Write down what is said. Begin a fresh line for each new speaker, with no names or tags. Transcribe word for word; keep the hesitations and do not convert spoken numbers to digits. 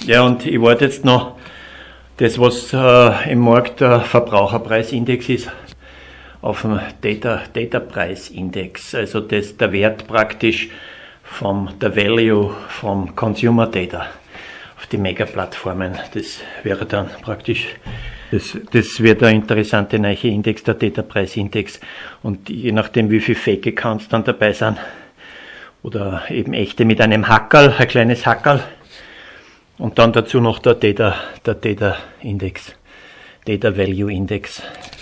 Ja, und ich warte jetzt noch, das was äh, im Markt der Verbraucherpreisindex ist, auf dem Data, Data Preisindex, also das, der Wert praktisch vom, der Value vom Consumer Data auf die Mega-Plattformen. Das wäre dann praktisch, das, das wird der interessante neue Index, der Data Preisindex. Und je nachdem, wie viel Fake Accounts dann dabei sind, oder eben echte mit einem Hackerl, ein kleines Hackerl, und dann dazu noch der Data, der Data Index, Data Value Index.